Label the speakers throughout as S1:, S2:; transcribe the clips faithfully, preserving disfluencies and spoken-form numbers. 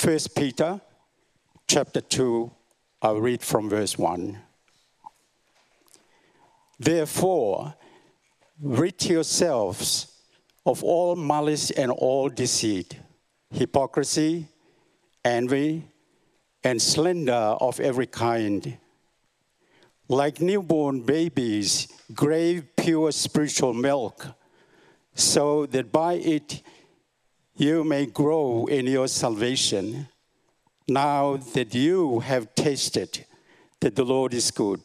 S1: First Peter chapter two, I'll read from verse one. Therefore, rid yourselves of all malice and all deceit, hypocrisy, envy, and slander of every kind. Like newborn babies, crave pure spiritual milk, so that by it you may grow in your salvation, now that you have tasted that the Lord is good.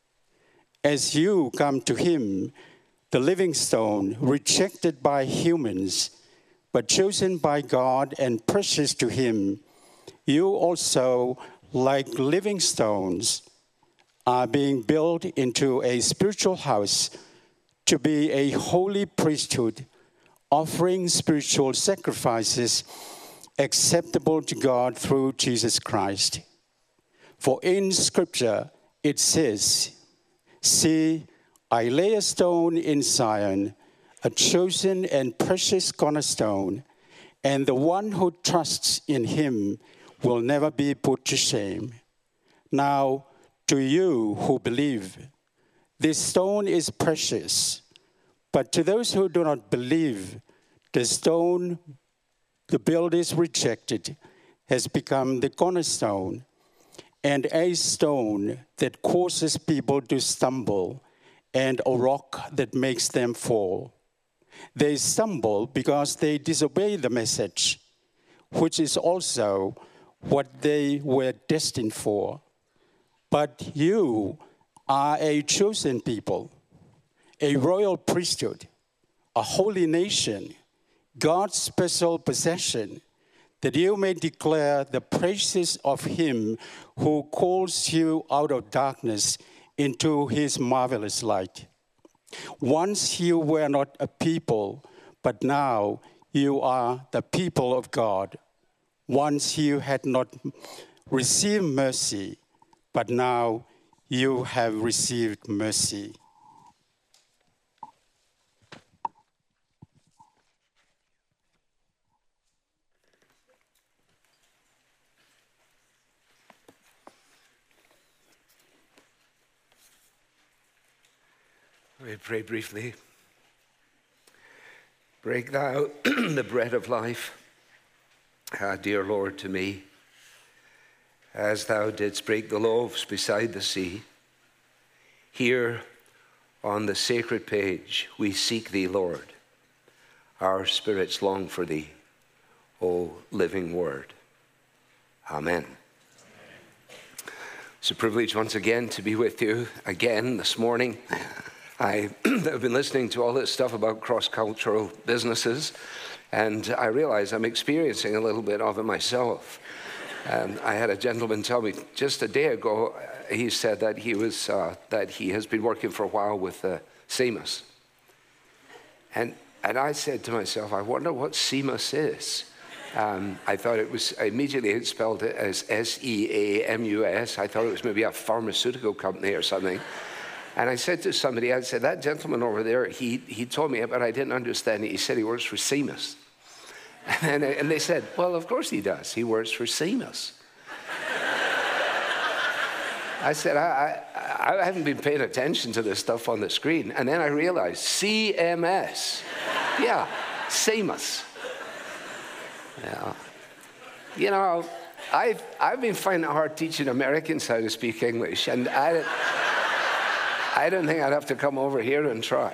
S1: As you come to him, the living stone, rejected by humans, but chosen by God and precious to him, you also, like living stones, are being built into a spiritual house to be a holy priesthood, offering spiritual sacrifices acceptable to God through Jesus Christ. For in Scripture it says, "See, I lay a stone in Zion, a chosen and precious cornerstone, and the one who trusts in him will never be put to shame." Now, to you who believe, this stone is precious. But to those who do not believe, the stone the builders rejected has become the cornerstone, and a stone that causes people to stumble, and a rock that makes them fall. They stumble because they disobey the message, which is also what they were destined for. But you are a chosen people, a royal priesthood, a holy nation, God's special possession, that you may declare the praises of him who calls you out of darkness into his marvelous light. Once you were not a people, but now you are the people of God. Once you had not received mercy, but now you have received mercy.
S2: We pray briefly. Break thou the bread of life, ah, dear Lord, to me, as thou didst break the loaves beside the sea. Here on the sacred page we seek thee, Lord. Our spirits long for thee, O living word. Amen. It's a privilege once again to be with you again this morning. I have been listening to all this stuff about cross-cultural businesses, and I realize I'm experiencing a little bit of it myself. Um, I had a gentleman tell me just a day ago, he said that he was uh, that he has been working for a while with uh, Seamus. And, and I said to myself, I wonder what Seamus is. Um, I thought it was, immediately it spelled it as S E A M U S. I thought it was maybe a pharmaceutical company or something. And I said to somebody, I said, that gentleman over there, he, he told me, but I didn't understand it. He said he works for Seamus. And, and they said, well, of course he does. He works for Seamus. I said, I, I, I haven't been paying attention to this stuff on the screen. And then I realized, C M S. Yeah, Seamus. Yeah. You know, I've, I've been finding it hard teaching Americans how to speak English. And I... I don't think I'd have to come over here and try.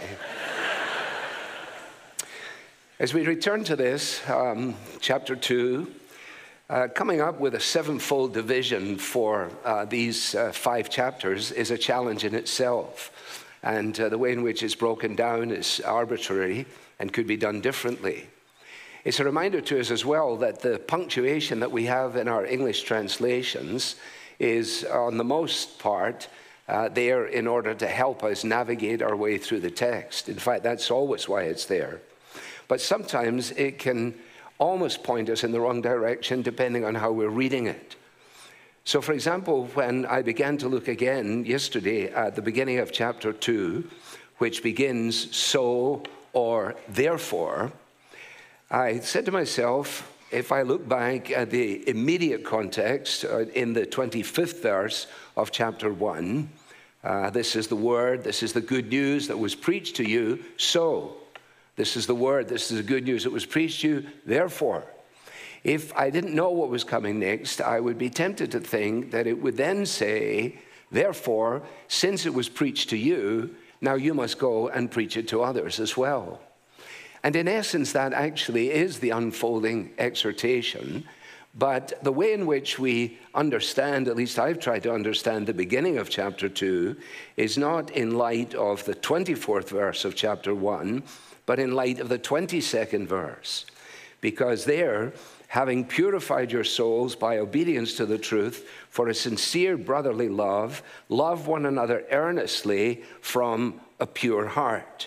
S2: As we return to this, um, chapter two, uh, coming up with a sevenfold division for uh, these uh, five chapters is a challenge in itself. And uh, the way in which it's broken down is arbitrary and could be done differently. It's a reminder to us as well that the punctuation that we have in our English translations is, on the most part, Uh, there in order to help us navigate our way through the text. In fact, that's always why it's there. But sometimes it can almost point us in the wrong direction depending on how we're reading it. So, for example, when I began to look again yesterday at the beginning of chapter two, which begins, so or therefore, I said to myself, if I look back at the immediate context uh, in the twenty-fifth verse of chapter one, uh, this is the word, this is the good news that was preached to you, so. This is the word, this is the good news that was preached to you, therefore. If I didn't know what was coming next, I would be tempted to think that it would then say, therefore, since it was preached to you, now you must go and preach it to others as well. And in essence, that actually is the unfolding exhortation. But the way in which we understand, at least I've tried to understand the beginning of chapter two, is not in light of the twenty-fourth verse of chapter one, but in light of the twenty-second verse. Because there, having purified your souls by obedience to the truth for a sincere brotherly love, love one another earnestly from a pure heart.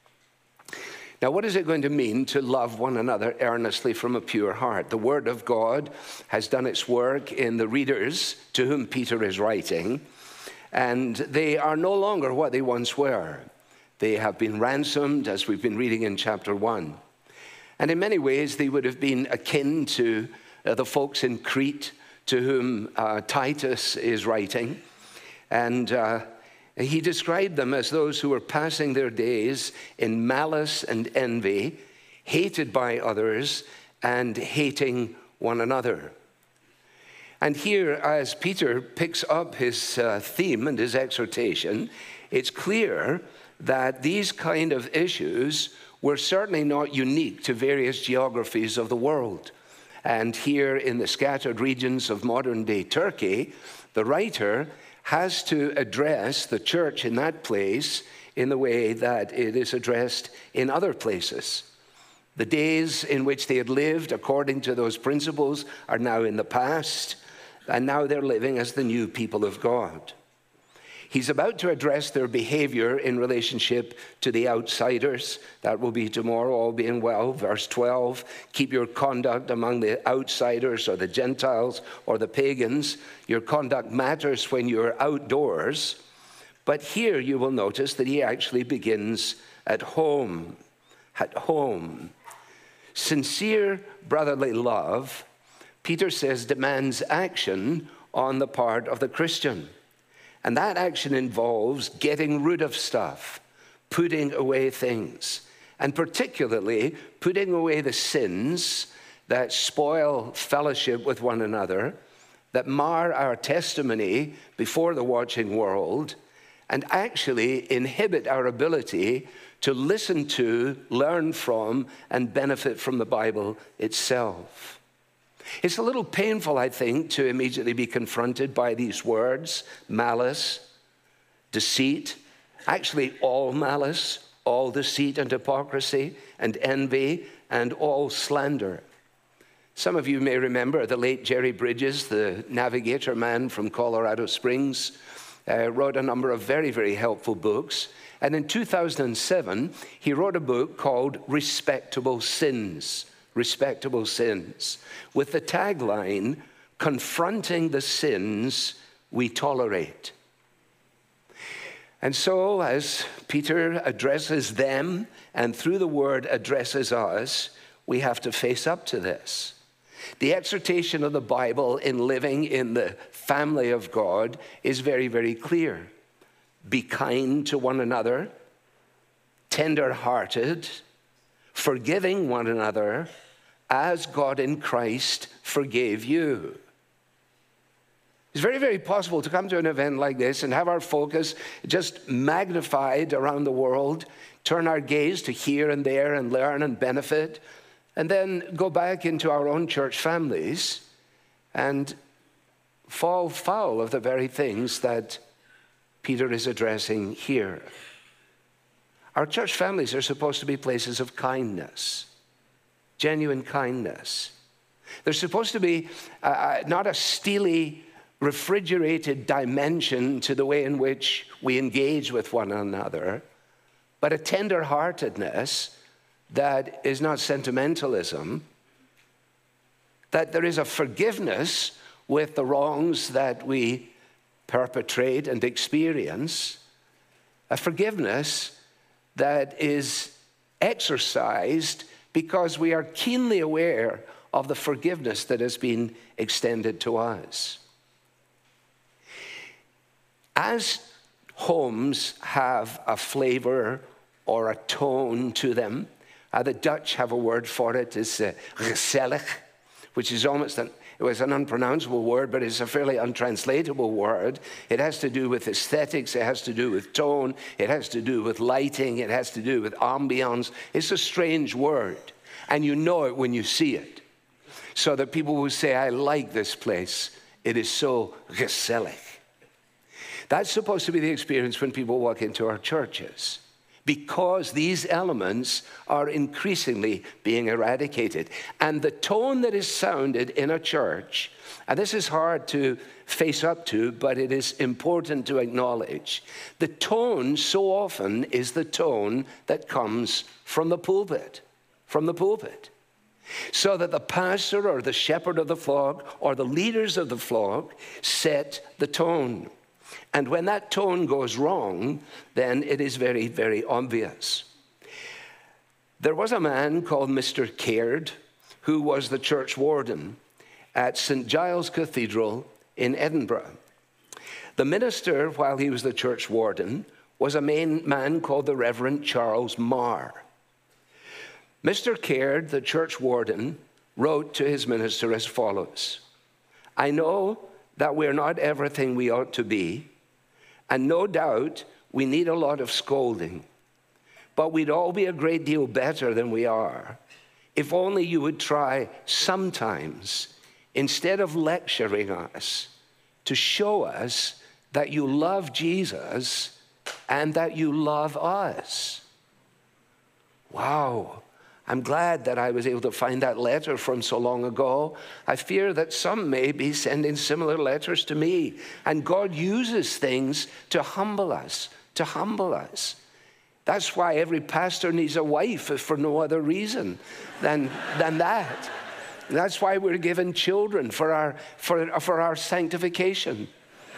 S2: Now, what is it going to mean to love one another earnestly from a pure heart? The Word of God has done its work in the readers to whom Peter is writing, and they are no longer what they once were. They have been ransomed, as we've been reading in chapter one. And in many ways, they would have been akin to uh, the folks in Crete to whom uh, Titus is writing. And uh, he described them as those who were passing their days in malice and envy, hated by others, and hating one another. And here, as Peter picks up his uh, theme and his exhortation, it's clear that these kind of issues were certainly not unique to various geographies of the world. And here in the scattered regions of modern-day Turkey, the writer has to address the church in that place in the way that it is addressed in other places. The days in which they had lived according to those principles are now in the past, and now they're living as the new people of God. He's about to address their behavior in relationship to the outsiders. That will be tomorrow, all being well. Verse twelve, keep your conduct among the outsiders or the Gentiles or the pagans. Your conduct matters when you're outdoors. But here you will notice that he actually begins at home. At home. Sincere brotherly love, Peter says, demands action on the part of the Christian. And that action involves getting rid of stuff, putting away things, and particularly putting away the sins that spoil fellowship with one another, that mar our testimony before the watching world, and actually inhibit our ability to listen to, learn from, and benefit from the Bible itself. It's a little painful, I think, to immediately be confronted by these words, malice, deceit, actually all malice, all deceit and hypocrisy, and envy, and all slander. Some of you may remember the late Jerry Bridges, the navigator man from Colorado Springs, uh, wrote a number of very, very helpful books. And in two thousand seven, he wrote a book called Respectable Sins. Respectable Sins, with the tagline, confronting the sins we tolerate. And so as Peter addresses them and through the word addresses us, we have to face up to this. The exhortation of the Bible in living in the family of God is very, very clear. Be kind to one another, tender-hearted, forgiving one another, as God in Christ forgave you. It's very, very possible to come to an event like this and have our focus just magnified around the world, turn our gaze to here and there and learn and benefit, and then go back into our own church families and fall foul of the very things that Peter is addressing here. Our church families are supposed to be places of kindness. Genuine kindness. There's supposed to be uh, not a steely, refrigerated dimension to the way in which we engage with one another, but a tender-heartedness that is not sentimentalism, that there is a forgiveness with the wrongs that we perpetrate and experience, a forgiveness that is exercised because we are keenly aware of the forgiveness that has been extended to us. As homes have a flavor or a tone to them, uh, the Dutch have a word for it, it's uh, gezellig, which is almost an, it was an unpronounceable word, but it's a fairly untranslatable word. It has to do with aesthetics, it has to do with tone, it has to do with lighting, it has to do with ambience. It's a strange word, and you know it when you see it. So that people will say, I like this place, it is so gezellig. That's supposed to be the experience when people walk into our churches, because these elements are increasingly being eradicated. And the tone that is sounded in a church, and this is hard to face up to, but it is important to acknowledge, the tone so often is the tone that comes from the pulpit, from the pulpit. So that the pastor or the shepherd of the flock or the leaders of the flock set the tone. And when that tone goes wrong, then it is very, very obvious. There was a man called Mister Caird who was the church warden at Saint Giles Cathedral in Edinburgh. The minister, while he was the church warden, was a man called the Reverend Charles Marr. Mister Caird, the church warden, wrote to his minister as follows: I know that we're not everything we ought to be, and no doubt we need a lot of scolding, but we'd all be a great deal better than we are if only you would try sometimes, instead of lecturing us, to show us that you love Jesus and that you love us. Wow. I'm glad that I was able to find that letter from so long ago. I fear that some may be sending similar letters to me. And God uses things to humble us, to humble us. That's why every pastor needs a wife, if for no other reason than, than that. That's why we're given children, for our, for, for our sanctification.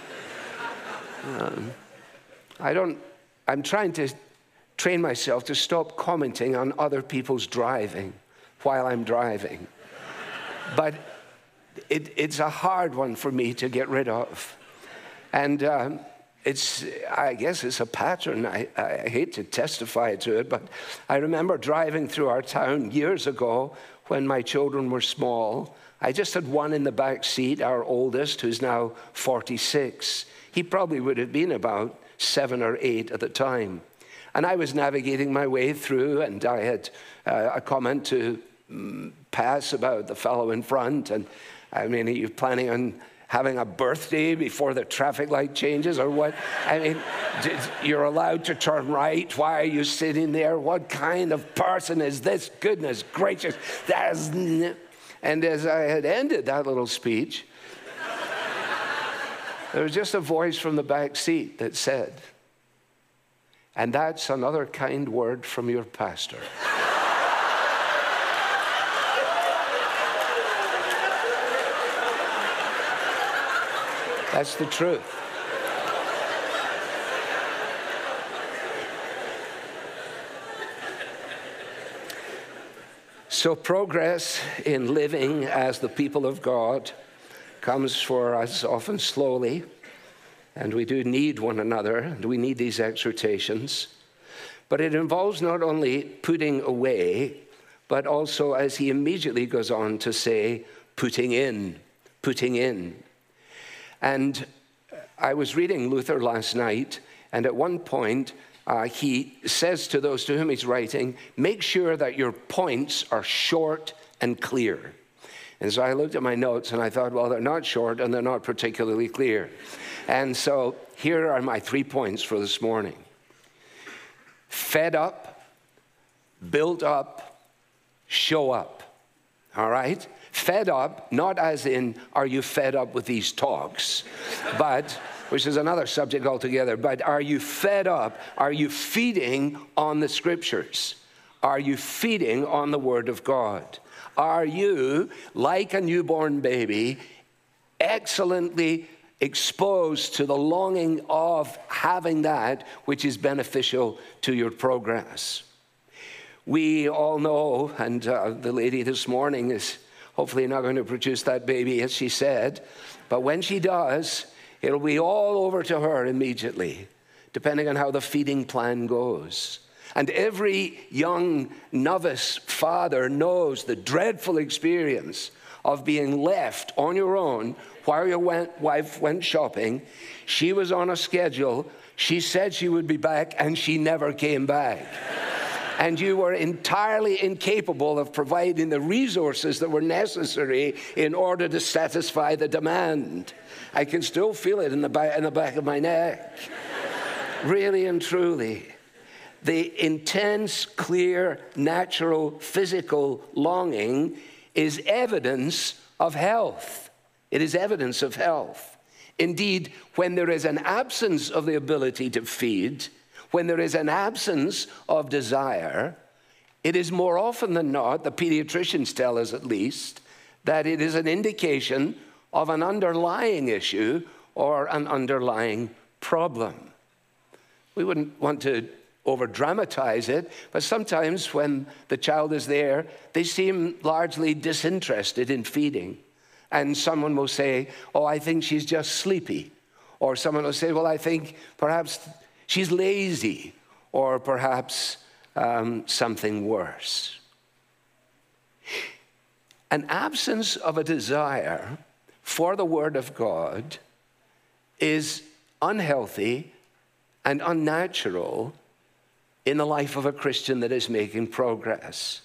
S2: Um, I don't, I'm trying to train myself to stop commenting on other people's driving while I'm driving. But it, it's a hard one for me to get rid of. And um, it's, I guess it's a pattern. I, I hate to testify to it, but I remember driving through our town years ago when my children were small. I just had one in the back seat, our oldest, who's now forty-six. He probably would have been about seven or eight at the time. And I was navigating my way through, and I had uh, a comment to um, pass about the fellow in front. And I mean, are you planning on having a birthday before the traffic light changes or what? I mean, you're allowed to turn right. Why are you sitting there? What kind of person is this? Goodness gracious. That's n-. And as I had ended that little speech, there was just a voice from the back seat that said, and that's another kind word from your pastor. That's the truth. So progress in living as the people of God comes for us often slowly. And we do need one another, and we need these exhortations. But it involves not only putting away, but also, as he immediately goes on to say, putting in, putting in. And I was reading Luther last night, and at one point, uh, he says to those to whom he's writing, make sure that your points are short and clear. And so I looked at my notes, and I thought, well, they're not short, and they're not particularly clear. And so here are my three points for this morning. Fed up, built up, show up. All right? Fed up, not as in, are you fed up with these talks? But, which is another subject altogether, but are you fed up? Are you feeding on the scriptures? Are you feeding on the word of God? Are you, like a newborn baby, excellently exposed to the longing of having that which is beneficial to your progress? We all know, and uh, the lady this morning is hopefully not going to produce that baby, as she said. But when she does, it'll be all over to her immediately, depending on how the feeding plan goes. And every young novice father knows the dreadful experience of being left on your own while your wife went shopping. She was on a schedule. She said she would be back, and she never came back. And you were entirely incapable of providing the resources that were necessary in order to satisfy the demand. I can still feel it in the back, in the back of my neck. Really and truly. The intense, clear, natural, physical longing is evidence of health. It is evidence of health. Indeed, when there is an absence of the ability to feed, when there is an absence of desire, it is more often than not, the pediatricians tell us at least, that it is an indication of an underlying issue or an underlying problem. We wouldn't want to over-dramatize it, but sometimes when the child is there, they seem largely disinterested in feeding. And someone will say, oh, I think she's just sleepy. Or someone will say, well, I think perhaps she's lazy, or perhaps um, something worse. An absence of a desire for the Word of God is unhealthy and unnatural in the life of a Christian that is making progress.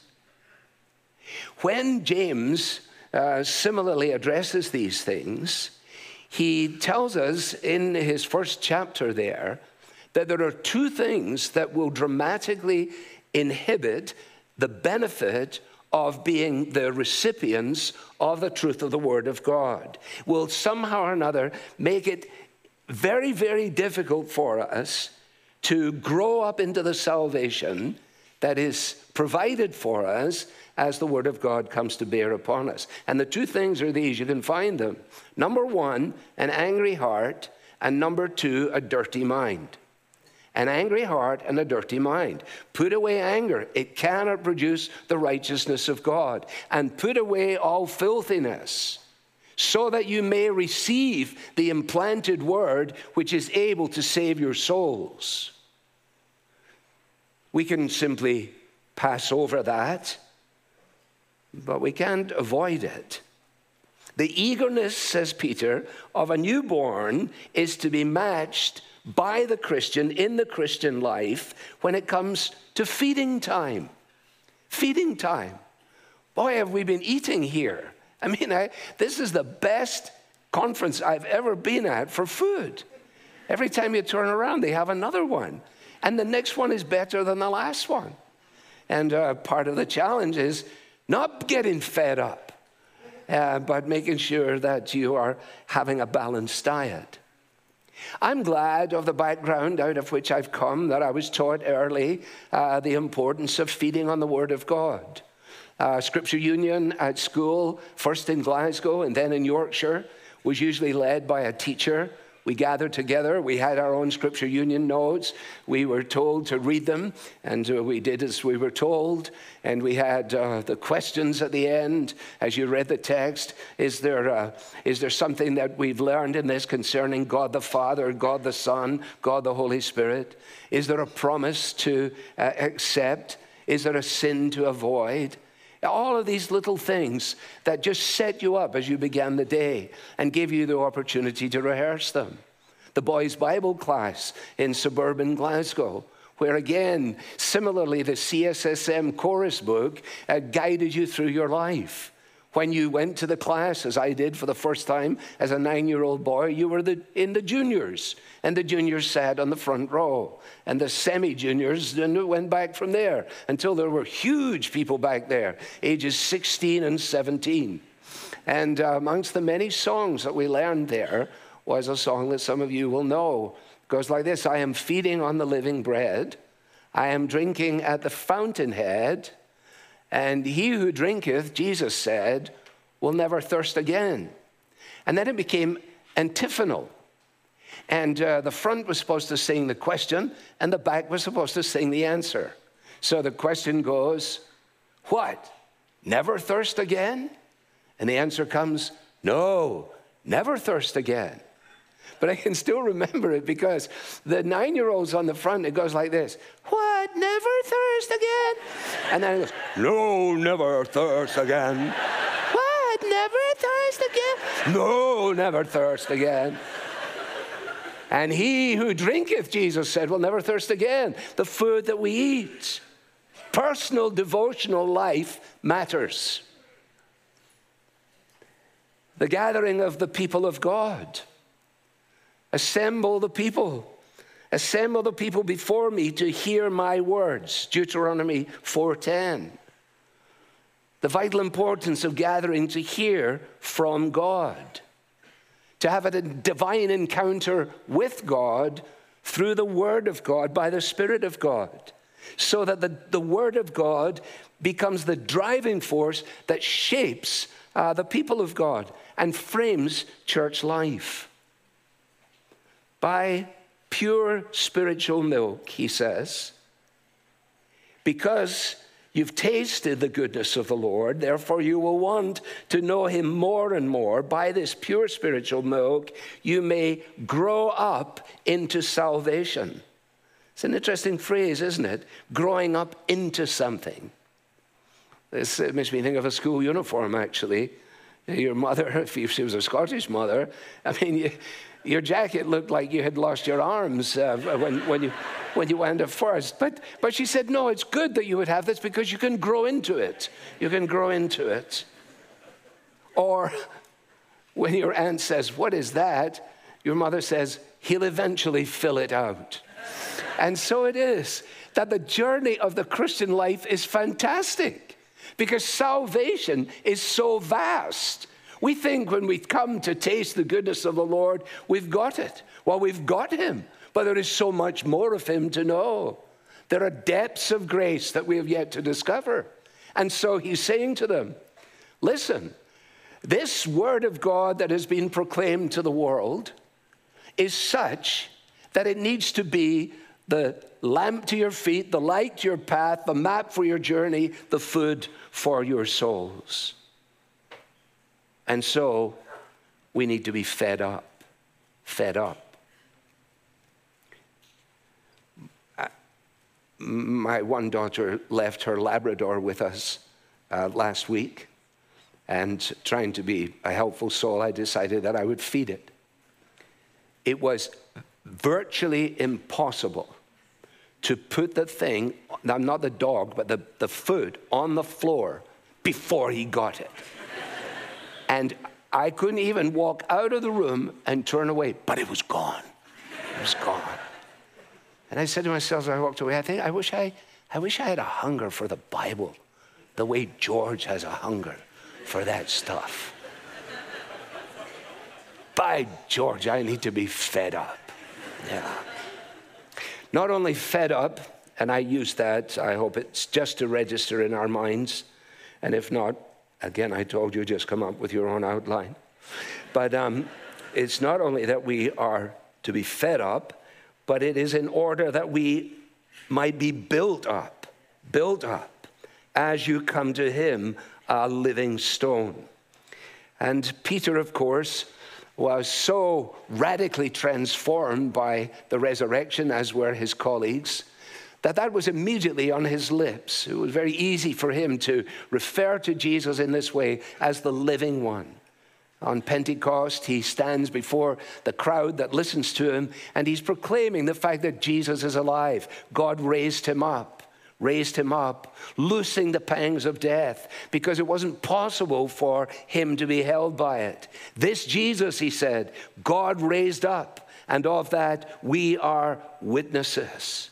S2: When James uh, similarly addresses these things, he tells us in his first chapter there that there are two things that will dramatically inhibit the benefit of being the recipients of the truth of the Word of God. Will somehow or another make it very, very difficult for us to grow up into the salvation that is provided for us as the Word of God comes to bear upon us. And the two things are these. You can find them. Number one, an angry heart, and number two, a dirty mind. An angry heart and a dirty mind. Put away anger. It cannot produce the righteousness of God. And put away all filthiness, so that you may receive the implanted word which is able to save your souls. We can simply pass over that, but we can't avoid it. The eagerness, says Peter, of a newborn is to be matched by the Christian in the Christian life when it comes to feeding time. Feeding time. Boy, have we been eating here. I mean, I, this is the best conference I've ever been at for food. Every time you turn around, they have another one. And the next one is better than the last one. And uh, part of the challenge is not getting fed up, uh, but making sure that you are having a balanced diet. I'm glad of the background out of which I've come, that I was taught early uh, the importance of feeding on the Word of God. Uh, Scripture Union at school, first in Glasgow and then in Yorkshire, was usually led by a teacher. We gathered together. We had our own Scripture Union notes. We were told to read them, and uh, we did as we were told. And we had uh, the questions at the end as you read the text. Is there, uh, is there something that we've learned in this concerning God the Father, God the Son, God the Holy Spirit? Is there a promise to uh, accept? Is there a sin to avoid? All of these little things that just set you up as you began the day and gave you the opportunity to rehearse them. The boys' Bible class in suburban Glasgow, where again, similarly, the C S S M chorus book uh, guided you through your life. When you went to the class, as I did for the first time as a nine-year-old boy, you were the, in the juniors, and the juniors sat on the front row, and the semi-juniors went back from there until there were huge people back there, ages sixteen and seventeen. And uh, amongst the many songs that we learned there was a song that some of you will know. It goes like this: I am feeding on the living bread, I am drinking at the fountainhead, and he who drinketh, Jesus said, will never thirst again. And then it became antiphonal. And uh, the front was supposed to sing the question, and the back was supposed to sing the answer. So the question goes, what? Never thirst again? And the answer comes, no, never thirst again. But I can still remember it because the nine-year-old's on the front, it goes like this, what, never thirst again? And then it goes, no, never thirst again. What, never thirst again? No, never thirst again. And he who drinketh, Jesus said, will never thirst again. The food that we eat. Personal devotional life matters. The gathering of the people of God. Assemble the people. Assemble the people before me to hear my words. Deuteronomy four ten. The vital importance of gathering to hear from God. To have a divine encounter with God through the Word of God by the Spirit of God. So that the, the Word of God becomes the driving force that shapes uh, the people of God and frames church life. By pure spiritual milk, he says, because you've tasted the goodness of the Lord, therefore you will want to know him more and more. By this pure spiritual milk, you may grow up into salvation. It's an interesting phrase, isn't it? Growing up into something. This makes me think of a school uniform, actually. Your mother, if she was a Scottish mother, I mean, you, your jacket looked like you had lost your arms uh, when, when, you, when you went at first. But, but she said, no, it's good that you would have this because you can grow into it. You can grow into it. Or when your aunt says, what is that? Your mother says, he'll eventually fill it out. And so it is that the journey of the Christian life is fantastic because salvation is so vast. We think when we come to taste the goodness of the Lord, we've got it. Well, we've got him, but there is so much more of him to know. There are depths of grace that we have yet to discover. And so he's saying to them, listen, this word of God that has been proclaimed to the world is such that it needs to be the lamp to your feet, the light to your path, the map for your journey, the food for your souls. And so we need to be fed up, fed up. My one daughter left her Labrador with us uh, last week, and trying to be a helpful soul, I decided that I would feed it. It was virtually impossible to put the thing, not the dog, but the, the food on the floor before he got it. And I couldn't even walk out of the room and turn away, but it was gone. It was gone. And I said to myself as I walked away, I think I wish I, I wish I had a hunger for the Bible, the way George has a hunger for that stuff. By George, I need to be fed up. Yeah. Not only fed up, and I use that, I hope it's just to register in our minds. And if not, again, I told you, just come up with your own outline. But um, it's not only that we are to be fed up, but it is in order that we might be built up, built up, as you come to him, a living stone. And Peter, of course, was so radically transformed by the resurrection, as were his colleagues, that that was immediately on his lips. It was very easy for him to refer to Jesus in this way as the living one. On Pentecost, he stands before the crowd that listens to him, and he's proclaiming the fact that Jesus is alive. God raised him up. raised him up, loosing the pangs of death, because it wasn't possible for him to be held by it. This Jesus, he said, God raised up, and of that we are witnesses.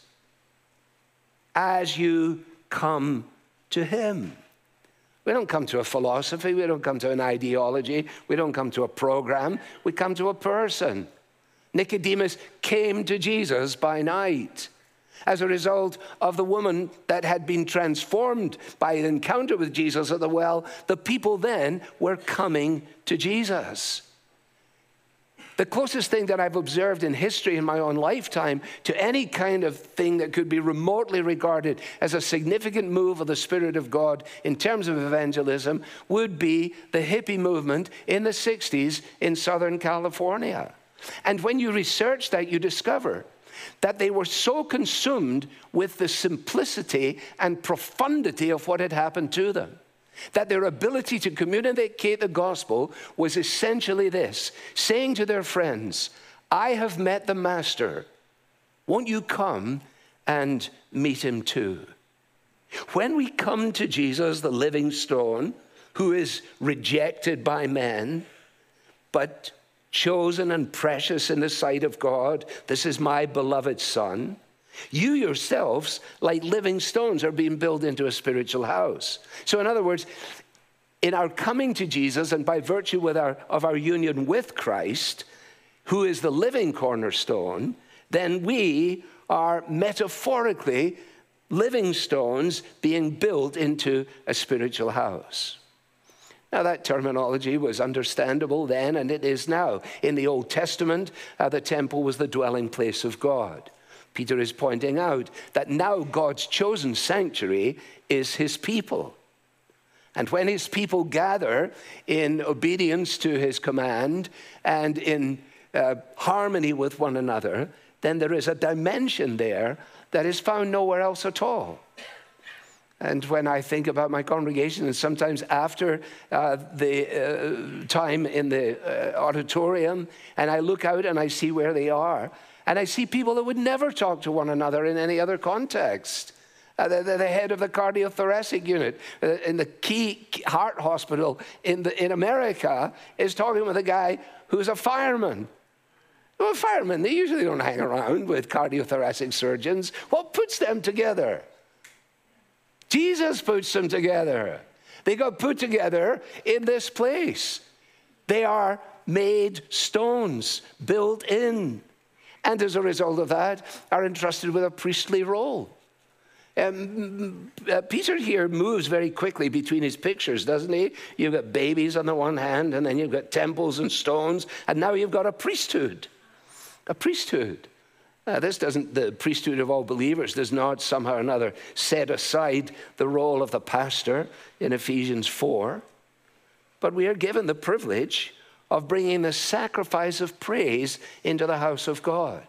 S2: As you come to him. We don't come to a philosophy, we don't come to an ideology, we don't come to a program, we come to a person. Nicodemus came to Jesus by night. As a result of the woman that had been transformed by an encounter with Jesus at the well, the people then were coming to Jesus. The closest thing that I've observed in history in my own lifetime to any kind of thing that could be remotely regarded as a significant move of the Spirit of God in terms of evangelism would be the hippie movement in the sixties in Southern California. And when you research that, you discover that they were so consumed with the simplicity and profundity of what had happened to them, that their ability to communicate the gospel was essentially this: saying to their friends, I have met the Master. Won't you come and meet him too? When we come to Jesus, the living stone, who is rejected by men, but chosen and precious in the sight of God, this is my beloved Son, you yourselves, like living stones, are being built into a spiritual house. So in other words, in our coming to Jesus and by virtue with our, of our union with Christ, who is the living cornerstone, then we are metaphorically living stones being built into a spiritual house. Now, that terminology was understandable then, and it is now. In the Old Testament, uh, the temple was the dwelling place of God. Peter is pointing out that now God's chosen sanctuary is his people. And when his people gather in obedience to his command and in uh, harmony with one another, then there is a dimension there that is found nowhere else at all. And when I think about my congregation, and sometimes after uh, the uh, time in the uh, auditorium, and I look out and I see where they are, and I see people that would never talk to one another in any other context. Uh, the, the head of the cardiothoracic unit uh, in the key heart hospital in, the, in America is talking with a guy who's a fireman. Well, firemen, they usually don't hang around with cardiothoracic surgeons. What puts them together? Jesus puts them together. They got put together in this place. They are made stones, built in. And as a result of that, are entrusted with a priestly role. Um, uh, Peter here moves very quickly between his pictures, doesn't he? You've got babies on the one hand, and then you've got temples and stones, and now you've got a priesthood. A priesthood. Uh, this doesn't, the priesthood of all believers does not somehow or another set aside the role of the pastor in Ephesians four. But we are given the privilege of bringing the sacrifice of praise into the house of God.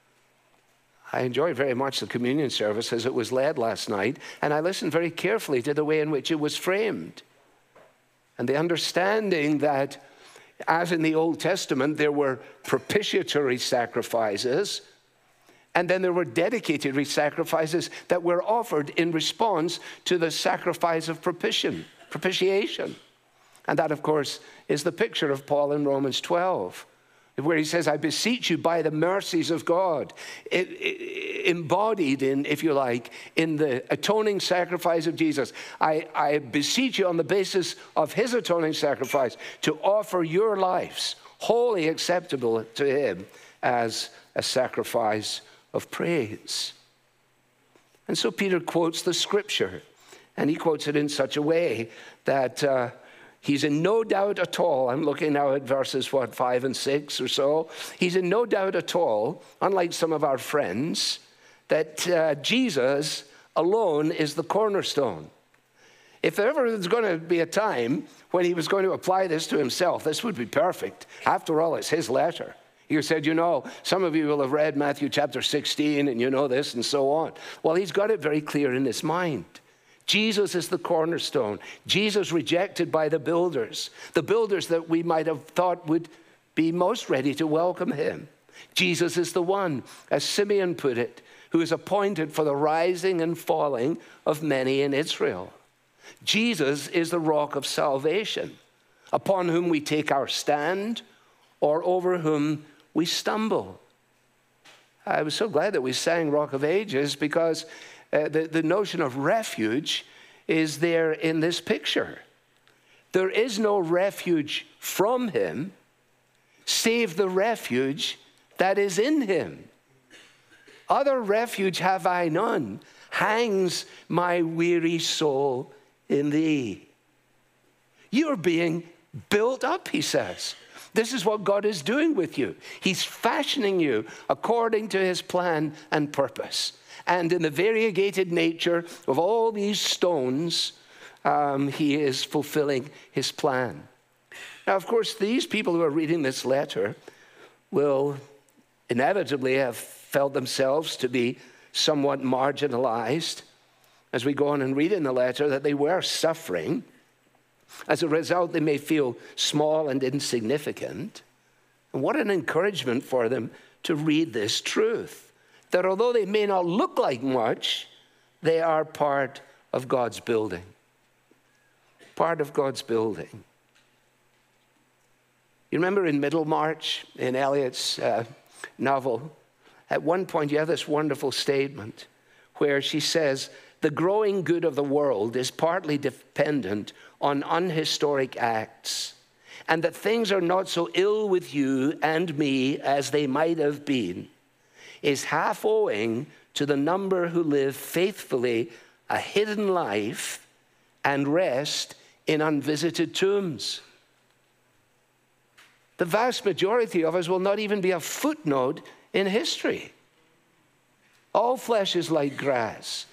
S2: I enjoyed very much the communion service as it was led last night, and I listened very carefully to the way in which it was framed. And the understanding that, as in the Old Testament, there were propitiatory sacrifices, and then there were dedicatory sacrifices that were offered in response to the sacrifice of propitiation. propitiation. And that, of course, is the picture of Paul in Romans twelve, where he says, I beseech you by the mercies of God, it, it, embodied in, if you like, in the atoning sacrifice of Jesus. I, I beseech you on the basis of his atoning sacrifice to offer your lives wholly acceptable to him as a sacrifice of praise. And so Peter quotes the scripture, and he quotes it in such a way that uh, he's in no doubt at all. I'm looking now at verses, what, five and six or so. He's in no doubt at all, unlike some of our friends, that uh, Jesus alone is the cornerstone. If there ever was going to be a time when he was going to apply this to himself, this would be perfect. After all, it's his letter. He said, you know, some of you will have read Matthew chapter sixteen, and you know this, and so on. Well, he's got it very clear in his mind. Jesus is the cornerstone. Jesus rejected by the builders, the builders that we might have thought would be most ready to welcome him. Jesus is the one, as Simeon put it, who is appointed for the rising and falling of many in Israel. Jesus is the rock of salvation, upon whom we take our stand or over whom we stumble. I was so glad that we sang Rock of Ages, because Uh, the, the notion of refuge is there in this picture. There is no refuge from him, save the refuge that is in him. Other refuge have I none, hangs my weary soul in thee. You're being built up, he says. This is what God is doing with you. He's fashioning you according to his plan and purpose. And in the variegated nature of all these stones, um, he is fulfilling his plan. Now, of course, these people who are reading this letter will inevitably have felt themselves to be somewhat marginalized as we go on and read in the letter that they were suffering. As a result, they may feel small and insignificant. And what an encouragement for them to read this truth, that although they may not look like much, they are part of God's building. Part of God's building. You remember in Middlemarch, in Eliot's uh, novel, at one point you have this wonderful statement where she says, the growing good of the world is partly dependent on unhistoric acts, and that things are not so ill with you and me as they might have been is half owing to the number who live faithfully a hidden life and rest in unvisited tombs. The vast majority of us will not even be a footnote in history. All flesh is like grass.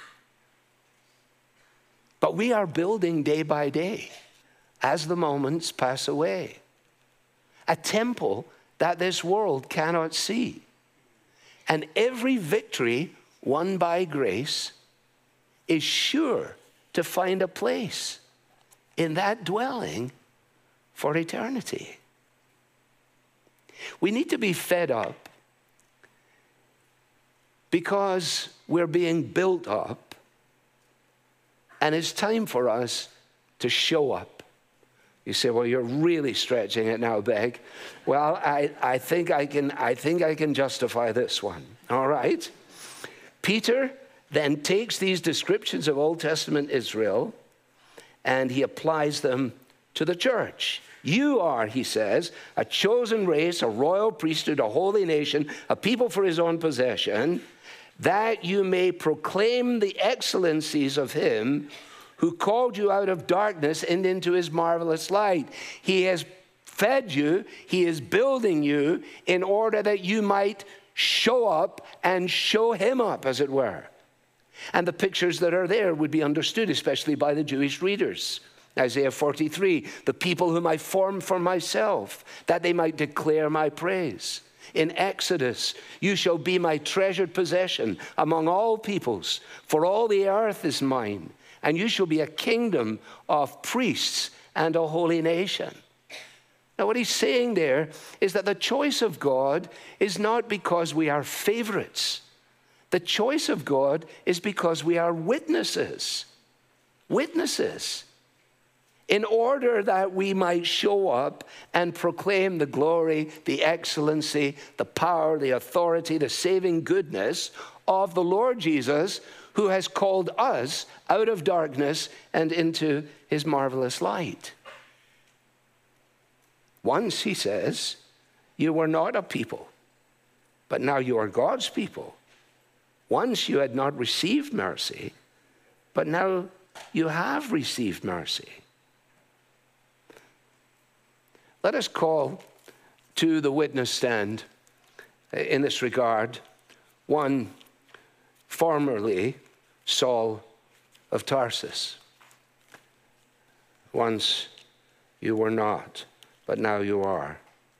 S2: But we are building day by day as the moments pass away. A temple that this world cannot see. And every victory won by grace is sure to find a place in that dwelling for eternity. We need to be fed up because we're being built up, and it's time for us to show up. You say, well, you're really stretching it now, Begg. Well, I, I think I can I think I can justify this one. All right. Peter then takes these descriptions of Old Testament Israel and he applies them to the church. You are, he says, a chosen race, a royal priesthood, a holy nation, a people for his own possession, that you may proclaim the excellencies of him who called you out of darkness and into his marvelous light. He has fed you, he is building you in order that you might show up and show him up, as it were. And the pictures that are there would be understood, especially by the Jewish readers. Isaiah forty-three, the people whom I formed for myself, that they might declare my praise. In Exodus, you shall be my treasured possession among all peoples, for all the earth is mine, and you shall be a kingdom of priests and a holy nation. Now, what he's saying there is that the choice of God is not because we are favorites. The choice of God is because we are witnesses. Witnesses. In order that we might show up and proclaim the glory, the excellency, the power, the authority, the saving goodness of the Lord Jesus, who has called us out of darkness and into his marvelous light. Once, he says, you were not a people, but now you are God's people. Once you had not received mercy, but now you have received mercy. Let us call to the witness stand in this regard one formerly Saul of Tarsus. Once you were not, but now you are.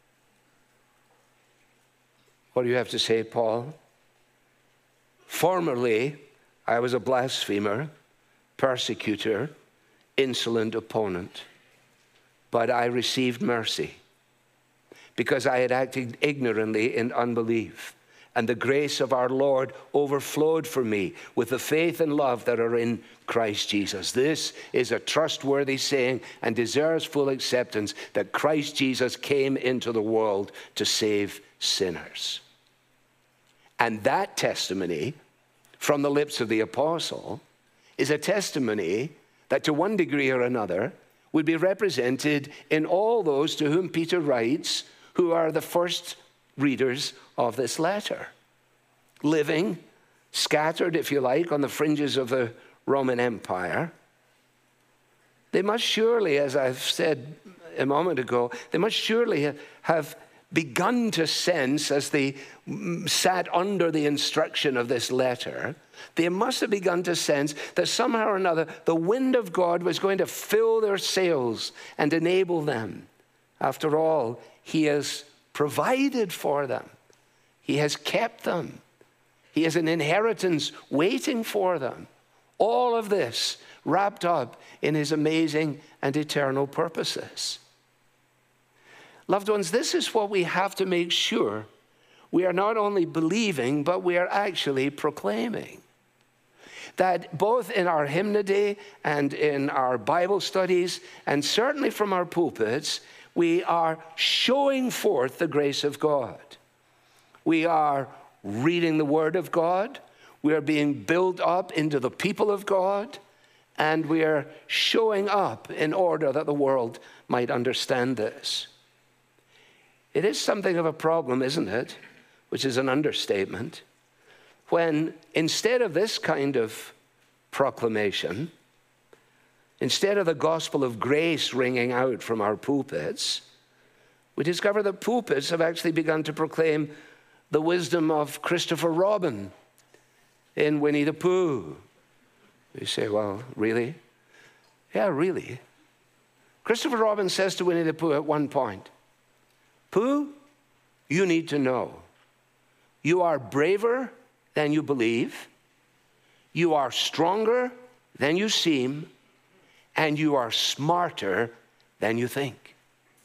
S2: What do you have to say, Paul? Formerly, I was a blasphemer, persecutor, insolent opponent. But I received mercy because I had acted ignorantly in unbelief. And the grace of our Lord overflowed for me with the faith and love that are in Christ Jesus. This is a trustworthy saying and deserves full acceptance, that Christ Jesus came into the world to save sinners. And that testimony from the lips of the apostle is a testimony that to one degree or another would be represented in all those to whom Peter writes, who are the first readers of this letter. Living, scattered, if you like, on the fringes of the Roman Empire. They must surely, as I've said a moment ago, they must surely have begun to sense, as they sat under the instruction of this letter, they must have begun to sense that somehow or another the wind of God was going to fill their sails and enable them. After all, he has provided for them. He has kept them. He has an inheritance waiting for them. All of this wrapped up in his amazing and eternal purposes. Loved ones, this is what we have to make sure we are not only believing, but we are actually proclaiming. That both in our hymnody and in our Bible studies, and certainly from our pulpits, we are showing forth the grace of God. We are reading the Word of God. We are being built up into the people of God. And we are showing up in order that the world might understand this. It is something of a problem, isn't it? Which is an understatement. When instead of this kind of proclamation, instead of the gospel of grace ringing out from our pulpits, we discover that pulpits have actually begun to proclaim the wisdom of Christopher Robin in Winnie the Pooh. You say, well, really? Yeah, really. Christopher Robin says to Winnie the Pooh at one point, Pooh, you need to know, you are braver than you believe, you are stronger than you seem, and you are smarter than you think.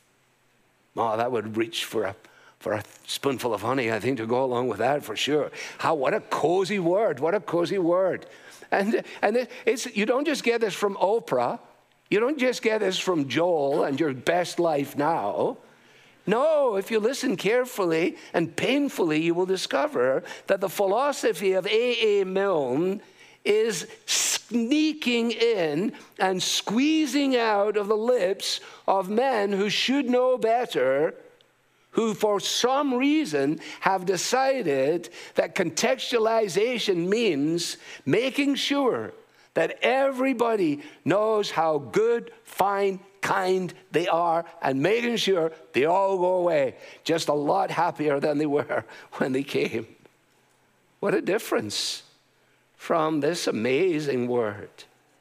S2: Oh, that would reach for a, for a spoonful of honey, I think, to go along with that for sure. How, what a cozy word, what a cozy word. And, and it's, you don't just get this from Oprah, you don't just get this from Joel and Your Best Life Now. No, if you listen carefully and painfully, you will discover that the philosophy of A A Milne is sneaking in and squeezing out of the lips of men who should know better, who for some reason have decided that contextualization means making sure that everybody knows how good, fine, kind they are, and making sure they all go away just a lot happier than they were when they came. What a difference from this amazing word.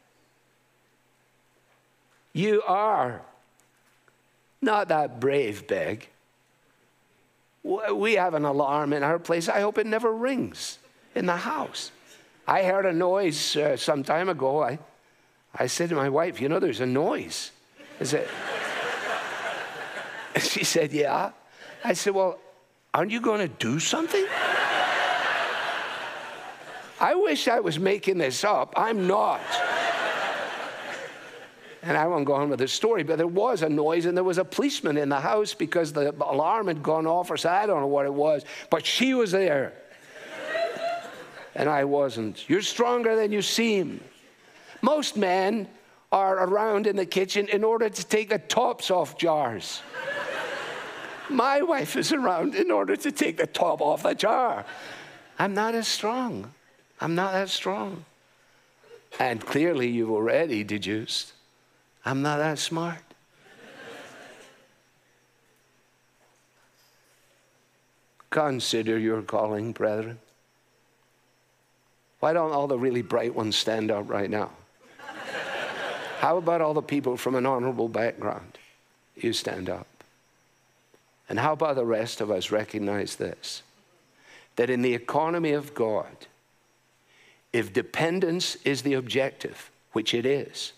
S2: You are not that brave, Beg. We have an alarm in our place. I hope it never rings in the house. I heard a noise uh, some time ago. I, I said to my wife, you know, there's a noise. Is it? She said, yeah. I said, well, aren't you going to do something? I wish I was making this up. I'm not. And I won't go on with the story, but there was a noise and there was a policeman in the house because the alarm had gone off or so. I don't know what it was, but she was there. And I wasn't. You're stronger than you seem. Most men are around in the kitchen in order to take the tops off jars. My wife is around in order to take the top off the jar. I'm not as strong. I'm not that strong. And clearly you've already deduced, I'm not that smart. Consider your calling, brethren. Why don't all the really bright ones stand up right now? How about all the people from an honorable background? You stand up. And how about the rest of us recognize this? That in the economy of God, if dependence is the objective, which it is,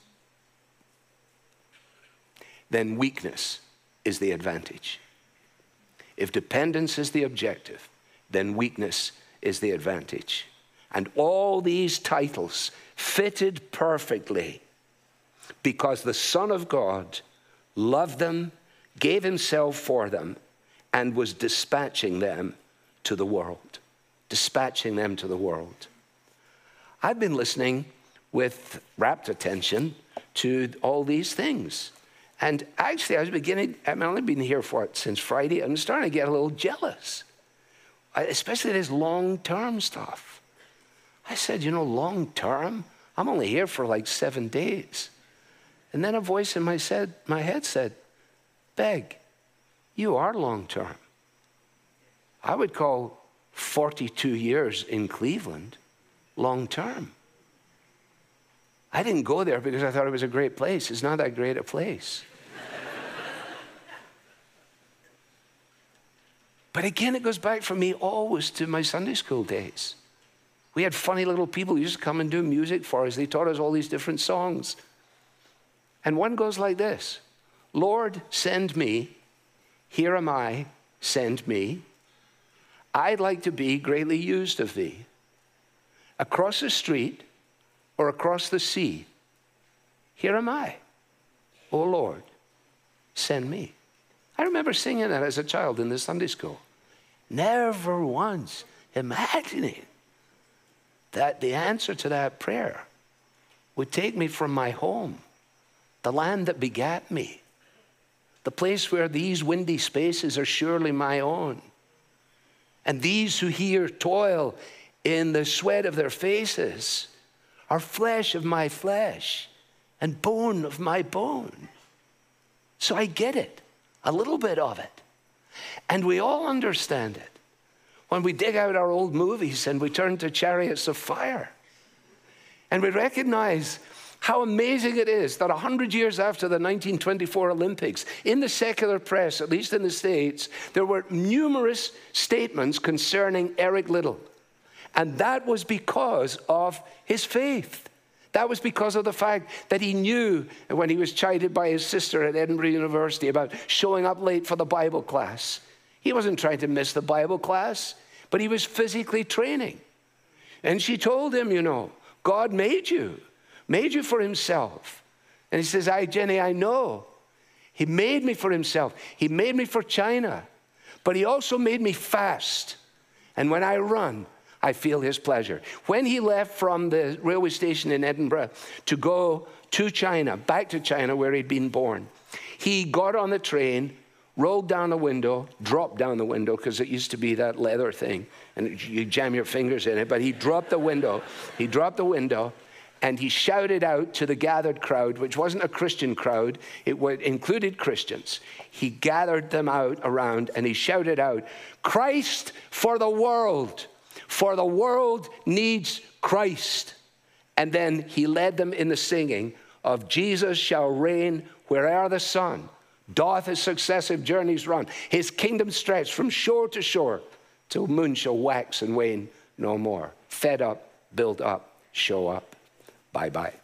S2: then weakness is the advantage. If dependence is the objective, then weakness is the advantage. And all these titles fitted perfectly because the Son of God loved them, gave himself for them, and was dispatching them to the world. Dispatching them to the world. I've been listening with rapt attention to all these things. And actually, I was beginning, I've only been here for it since Friday, I'm starting to get a little jealous, especially this long-term stuff. I said, you know, long-term? I'm only here for like seven days. And then a voice in my, said, my head said, beg. You are long-term. I would call forty-two years in Cleveland long-term. I didn't go there because I thought it was a great place. It's not that great a place. But again, it goes back for me always to my Sunday school days. We had funny little people who used to come and do music for us. They taught us all these different songs. And one goes like this: Lord, send me. Here am I, send me. I'd like to be greatly used of thee. Across the street or across the sea, here am I. O Lord, send me. I remember singing that as a child in the Sunday school. Never once imagining that the answer to that prayer would take me from my home, the land that begat me, the place where these windy spaces are surely my own, and these who here toil in the sweat of their faces are flesh of my flesh and bone of my bone. So I get it, a little bit of it. And we all understand it when we dig out our old movies and we turn to Chariots of Fire. And we recognize how amazing it is that one hundred years after the nineteen twenty-four Olympics, in the secular press, at least in the States, there were numerous statements concerning Eric Liddell. And that was because of his faith. That was because of the fact that he knew when he was chided by his sister at Edinburgh University about showing up late for the Bible class. He wasn't trying to miss the Bible class, but he was physically training. And she told him, you know, God made you, made you for himself. And he says, I, Jenny, I know. He made me for himself. He made me for China, but he also made me fast. And when I run, I feel his pleasure. When he left from the railway station in Edinburgh to go to China, back to China where he'd been born, he got on the train, rolled down the window, dropped down the window because it used to be that leather thing and you jam your fingers in it, but he dropped the window, he dropped the window and he shouted out to the gathered crowd, which wasn't a Christian crowd, it included Christians. He gathered them out around and he shouted out, Christ for the world. For the world needs Christ. And then he led them in the singing of Jesus shall reign where'er the sun doth his successive journeys run. His kingdom stretched from shore to shore till moon shall wax and wane no more. Fed up, built up, show up. Bye-bye.